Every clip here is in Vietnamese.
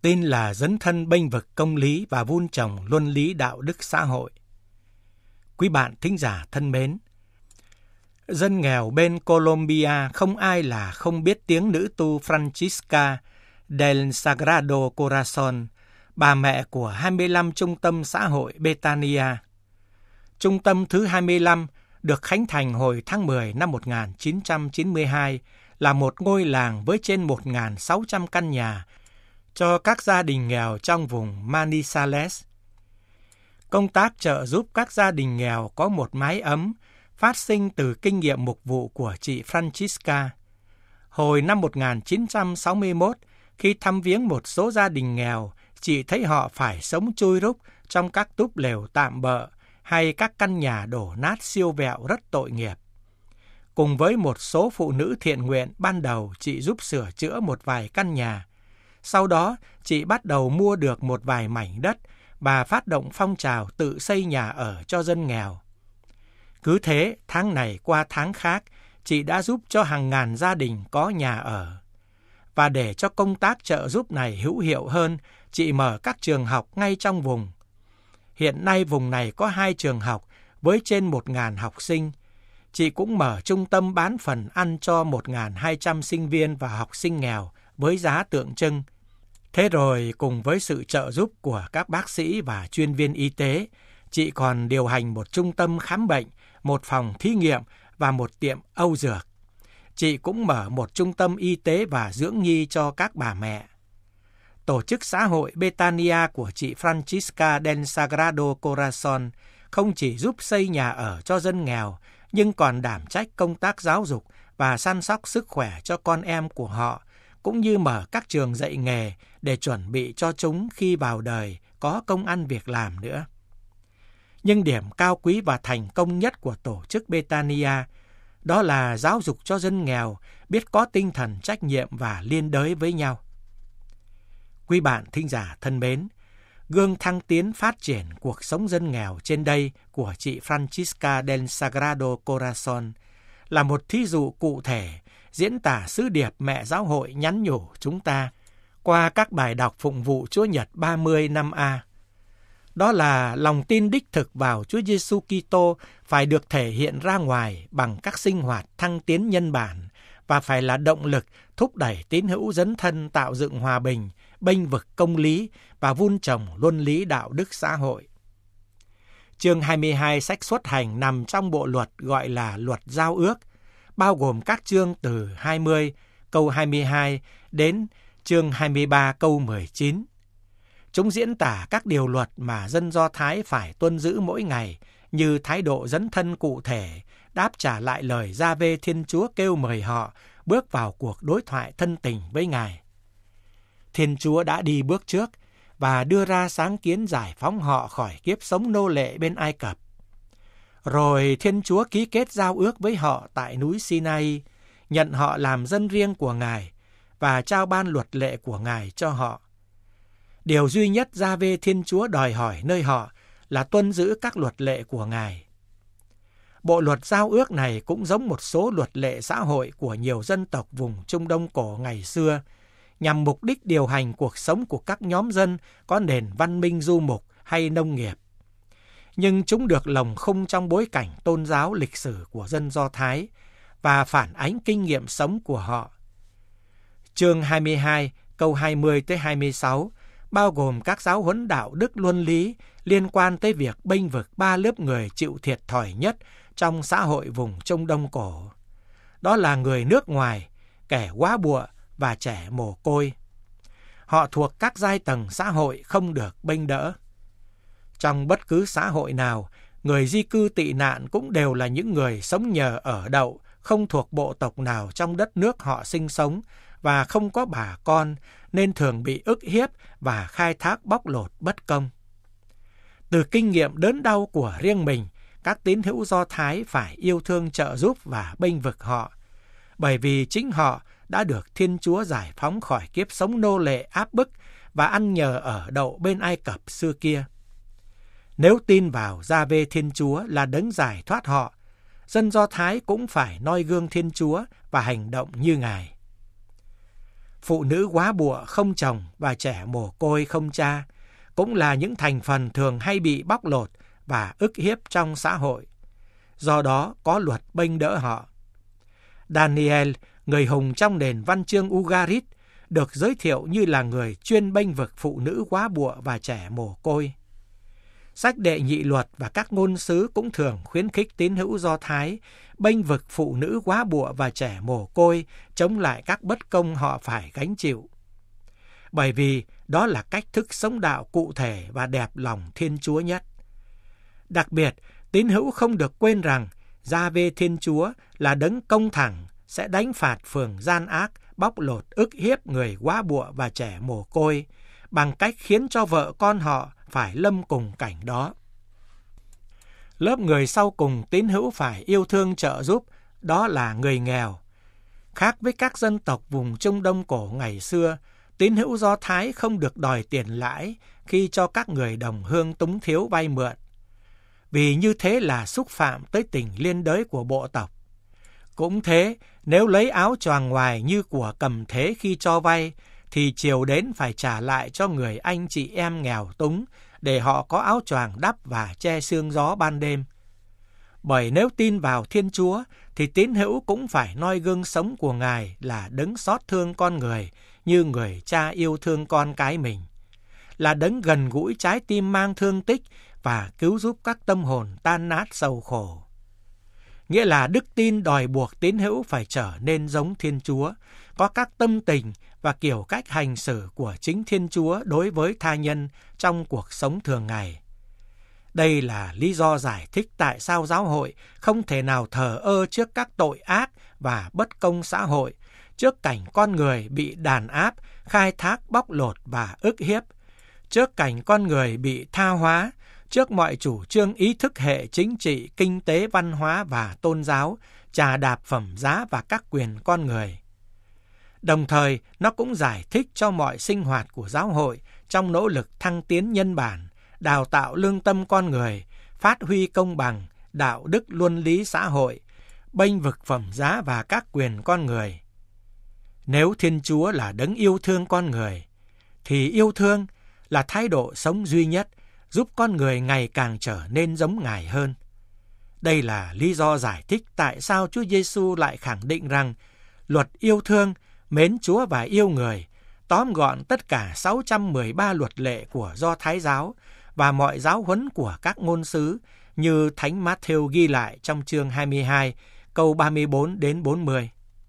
Tin là dấn thân bênh vực công lý và vun trồng luân lý đạo đức xã hội. Quý bạn thính giả thân mến, dân nghèo bên Colombia không ai là không biết tiếng nữ tu Francisca del Sagrado Corazón, bà mẹ của 25 trung tâm xã hội Betania. Trung tâm thứ 25 được khánh thành hồi tháng 10 năm 1992 là một ngôi làng với trên 1.600 căn nhà cho các gia đình nghèo trong vùng Manizales. Công tác trợ giúp các gia đình nghèo có một mái ấm phát sinh từ kinh nghiệm mục vụ của chị Francisca. Hồi năm 1961, khi thăm viếng một số gia đình nghèo, chị thấy họ phải sống chui rúc trong các túp lều tạm bợ hay các căn nhà đổ nát siêu vẹo rất tội nghiệp. Cùng với một số phụ nữ thiện nguyện, ban đầu chị giúp sửa chữa một vài căn nhà. Sau đó, chị bắt đầu mua được một vài mảnh đất và phát động phong trào tự xây nhà ở cho dân nghèo. Cứ thế, tháng này qua tháng khác, chị đã giúp cho hàng ngàn gia đình có nhà ở. Và để cho công tác trợ giúp này hữu hiệu hơn, chị mở các trường học ngay trong vùng. Hiện nay vùng này có 2 trường học với trên 1.000 học sinh. Chị cũng mở trung tâm bán phần ăn cho 1.200 sinh viên và học sinh nghèo với giá tượng trưng. Thế rồi cùng với sự trợ giúp của các bác sĩ và chuyên viên y tế, chị còn điều hành một trung tâm khám bệnh, một phòng thí nghiệm và một tiệm âu dược. Chị cũng mở một trung tâm y tế và dưỡng nhi cho các bà mẹ. Tổ chức xã hội Betania của chị Francisca del Sagrado Corazón không chỉ giúp xây nhà ở cho dân nghèo, nhưng còn đảm trách công tác giáo dục và săn sóc sức khỏe cho con em của họ, cũng như mở các trường dạy nghề để chuẩn bị cho chúng khi vào đời có công ăn việc làm nữa. Nhưng điểm cao quý và thành công nhất của tổ chức Betania đó là giáo dục cho dân nghèo biết có tinh thần trách nhiệm và liên đới với nhau. Quý bạn thính giả thân mến, gương thăng tiến phát triển cuộc sống dân nghèo trên đây của chị Francisca del Sagrado Corazón là một thí dụ cụ thể diễn tả sứ điệp mẹ giáo hội nhắn nhủ chúng ta qua các bài đọc phụng vụ Chúa Nhật 30 năm A. Đó là lòng tin đích thực vào Chúa Giêsu Kitô phải được thể hiện ra ngoài bằng các sinh hoạt thăng tiến nhân bản và phải là động lực thúc đẩy tín hữu dấn thân tạo dựng hòa bình, bênh vực công lý và vun trồng luân lý đạo đức xã hội. Chương 22 sách Xuất Hành nằm trong bộ luật gọi là luật giao ước, bao gồm các chương từ 20 câu 22 đến chương 23 câu 19. Chúng diễn tả các điều luật mà dân Do Thái phải tuân giữ mỗi ngày như thái độ dấn thân cụ thể, đáp trả lại lời Gia-vê Thiên Chúa kêu mời họ bước vào cuộc đối thoại thân tình với Ngài. Thiên Chúa đã đi bước trước và đưa ra sáng kiến giải phóng họ khỏi kiếp sống nô lệ bên Ai Cập. Rồi Thiên Chúa ký kết giao ước với họ tại núi Sinai, nhận họ làm dân riêng của Ngài và trao ban luật lệ của Ngài cho họ. Điều duy nhất Gia-vê Thiên Chúa đòi hỏi nơi họ là tuân giữ các luật lệ của Ngài. Bộ luật giao ước này cũng giống một số luật lệ xã hội của nhiều dân tộc vùng Trung Đông cổ ngày xưa, nhằm mục đích điều hành cuộc sống của các nhóm dân có nền văn minh du mục hay nông nghiệp. Nhưng chúng được lồng khung trong bối cảnh tôn giáo lịch sử của dân Do Thái và phản ánh kinh nghiệm sống của họ. Chương 22, câu 20-26 bao gồm các giáo huấn đạo đức luân lý liên quan tới việc bênh vực 3 lớp người chịu thiệt thòi nhất trong xã hội vùng Trung Đông cổ. Đó là người nước ngoài, kẻ góa bụa và trẻ mồ côi. Họ thuộc các giai tầng xã hội không được bênh đỡ. Trong bất cứ xã hội nào, người di cư tị nạn cũng đều là những người sống nhờ ở đậu, không thuộc bộ tộc nào trong đất nước họ sinh sống và không có bà con, nên thường bị ức hiếp và khai thác bóc lột bất công. Từ kinh nghiệm đớn đau của riêng mình, các tín hữu Do Thái phải yêu thương trợ giúp và bênh vực họ, bởi vì chính họ đã được Thiên Chúa giải phóng khỏi kiếp sống nô lệ áp bức và ăn nhờ ở đậu bên Ai Cập xưa kia. Nếu tin vào Gia-vê Thiên Chúa là đấng giải thoát họ, dân Do Thái cũng phải noi gương Thiên Chúa và hành động như Ngài. phụ nữ góa bụa không chồng và trẻ mồ côi không cha cũng là những thành phần thường hay bị bóc lột và ức hiếp trong xã hội. Do đó có luật bênh đỡ họ. Daniel, người hùng trong nền văn chương Ugarit, được giới thiệu như là người chuyên bênh vực phụ nữ góa bụa và trẻ mồ côi. Sách Đệ Nhị Luật và các ngôn sứ cũng thường khuyến khích tín hữu Do Thái bênh vực phụ nữ góa bụa và trẻ mồ côi, chống lại các bất công họ phải gánh chịu. Bởi vì đó là cách thức sống đạo cụ thể và đẹp lòng Thiên Chúa nhất. Đặc biệt, tín hữu không được quên rằng Gia-vê Thiên Chúa là đấng công thẳng, sẽ đánh phạt phường gian ác, bóc lột ức hiếp người góa bụa và trẻ mồ côi, bằng cách khiến cho vợ con họ phải lâm cùng cảnh đó. Lớp người sau cùng tín hữu phải yêu thương trợ giúp, đó là người nghèo. Khác với các dân tộc vùng Trung Đông cổ ngày xưa, tín hữu Do Thái không được đòi tiền lãi khi cho các người đồng hương túng thiếu vay mượn, vì như thế là xúc phạm tới tình liên đới của bộ tộc. Cũng thế, nếu lấy áo choàng ngoài như của cầm thế khi cho vay, thì chiều đến phải trả lại cho người anh chị em nghèo túng, để họ có áo choàng đắp và che sương gió ban đêm. Bởi nếu tin vào Thiên Chúa, thì tín hữu cũng phải noi gương sống của Ngài là đấng xót thương con người, như người cha yêu thương con cái mình, là đấng gần gũi trái tim mang thương tích và cứu giúp các tâm hồn tan nát sầu khổ. Nghĩa là đức tin đòi buộc tín hữu phải trở nên giống Thiên Chúa, có các tâm tình và kiểu cách hành xử của chính Thiên Chúa đối với tha nhân trong cuộc sống thường ngày. Đây là lý do giải thích tại sao giáo hội không thể nào thờ ơ trước các tội ác và bất công xã hội, trước cảnh con người bị đàn áp, khai thác, bóc lột và ức hiếp, trước cảnh con người bị tha hóa, trước mọi chủ trương ý thức hệ chính trị, kinh tế, văn hóa và tôn giáo, chà đạp phẩm giá và các quyền con người. Đồng thời, nó cũng giải thích cho mọi sinh hoạt của giáo hội trong nỗ lực thăng tiến nhân bản, đào tạo lương tâm con người, phát huy công bằng, đạo đức luân lý xã hội, bênh vực phẩm giá và các quyền con người. Nếu Thiên Chúa là đấng yêu thương con người, thì yêu thương là thái độ sống duy nhất, giúp con người ngày càng trở nên giống Ngài hơn. Đây là lý do giải thích tại sao Chúa Giêsu lại khẳng định rằng luật yêu thương, mến Chúa và yêu người tóm gọn tất cả 613 luật lệ của Do Thái giáo và mọi giáo huấn của các ngôn sứ, như Thánh Mát-thêu ghi lại trong chương 22, câu 34 đến 40.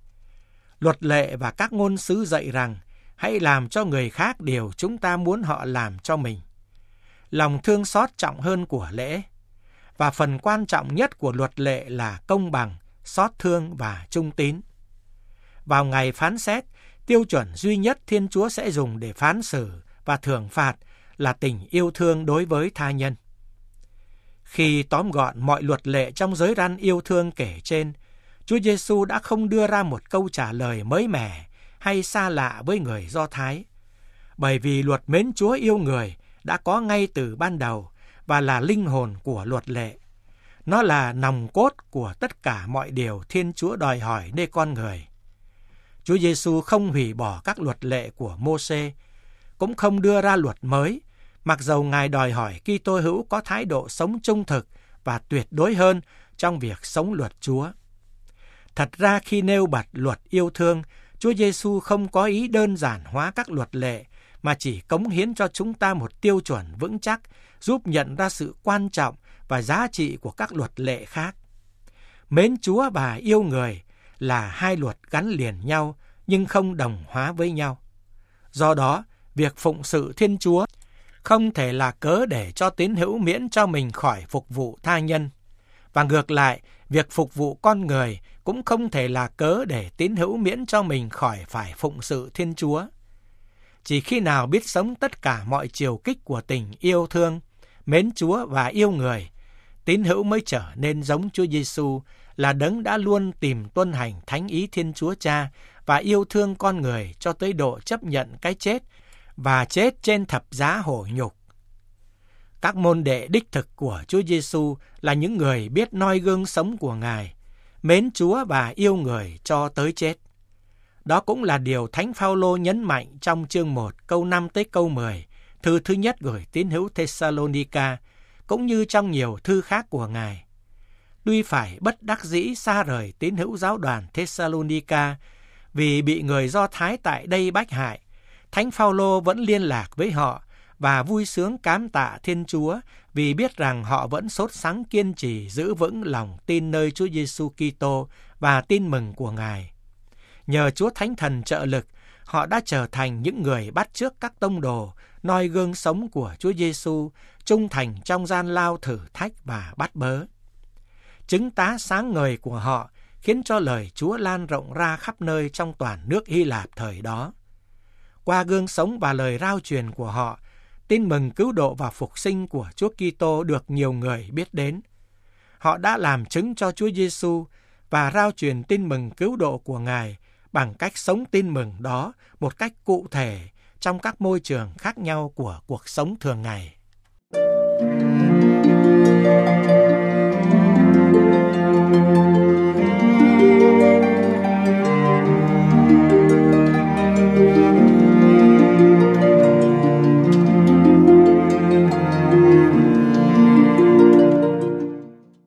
Luật lệ và các ngôn sứ dạy rằng hãy làm cho người khác điều chúng ta muốn họ làm cho mình. Lòng thương xót trọng hơn của lễ, và phần quan trọng nhất của luật lệ là công bằng, xót thương và trung tín. Vào ngày phán xét, tiêu chuẩn duy nhất Thiên Chúa sẽ dùng để phán xử và thưởng phạt là tình yêu thương đối với tha nhân. Khi tóm gọn mọi luật lệ trong giới răn yêu thương kể trên, Chúa Giêsu đã không đưa ra một câu trả lời mới mẻ hay xa lạ với người Do Thái, bởi vì luật mến Chúa yêu người đã có ngay từ ban đầu và là linh hồn của luật lệ. Nó là nòng cốt của tất cả mọi điều Thiên Chúa đòi hỏi nơi con người. Chúa Giêsu không hủy bỏ các luật lệ của Mô-sê, cũng không đưa ra luật mới, mặc dầu Ngài đòi hỏi Kitô hữu có thái độ sống trung thực và tuyệt đối hơn trong việc sống luật Chúa. Thật ra khi nêu bật luật yêu thương, Chúa Giêsu không có ý đơn giản hóa các luật lệ, mà chỉ cống hiến cho chúng ta một tiêu chuẩn vững chắc, giúp nhận ra sự quan trọng và giá trị của các luật lệ khác. Mến Chúa và yêu người là hai luật gắn liền nhau, nhưng không đồng hóa với nhau. Do đó, việc phụng sự Thiên Chúa không thể là cớ để cho tín hữu miễn cho mình khỏi phục vụ tha nhân. Và ngược lại, việc phục vụ con người cũng không thể là cớ để tín hữu miễn cho mình khỏi phải phụng sự Thiên Chúa. Chỉ khi nào biết sống tất cả mọi chiều kích của tình yêu thương, mến Chúa và yêu người, tín hữu mới trở nên giống Chúa Giêsu, là đấng đã luôn tìm tuân hành thánh ý Thiên Chúa Cha và yêu thương con người cho tới độ chấp nhận cái chết và chết trên thập giá hổ nhục. Các môn đệ đích thực của Chúa Giêsu là những người biết noi gương sống của Ngài, mến Chúa và yêu người cho tới chết. Đó cũng là điều Thánh Phaolô nhấn mạnh trong chương 1 câu 5 tới câu 10, thư thứ nhất gửi tín hữu Thessalonica, cũng như trong nhiều thư khác của Ngài. Tuy phải bất đắc dĩ xa rời tín hữu giáo đoàn Thessalonica vì bị người Do Thái tại đây bách hại, Thánh Phaolô vẫn liên lạc với họ và vui sướng cám tạ Thiên Chúa vì biết rằng họ vẫn sốt sắng kiên trì giữ vững lòng tin nơi Chúa Giêsu Kitô và tin mừng của Ngài. Nhờ Chúa Thánh Thần trợ lực, họ đã trở thành những người bắt chước các tông đồ, noi gương sống của Chúa Giêsu, trung thành trong gian lao thử thách và bắt bớ. Chứng tá sáng ngời của họ khiến cho lời Chúa lan rộng ra khắp nơi trong toàn nước Hy Lạp thời đó. Qua gương sống và lời rao truyền của họ, tin mừng cứu độ và phục sinh của Chúa Kitô được nhiều người biết đến. Họ đã làm chứng cho Chúa Giêsu và rao truyền tin mừng cứu độ của Ngài bằng cách sống tin mừng đó một cách cụ thể trong các môi trường khác nhau của cuộc sống thường ngày.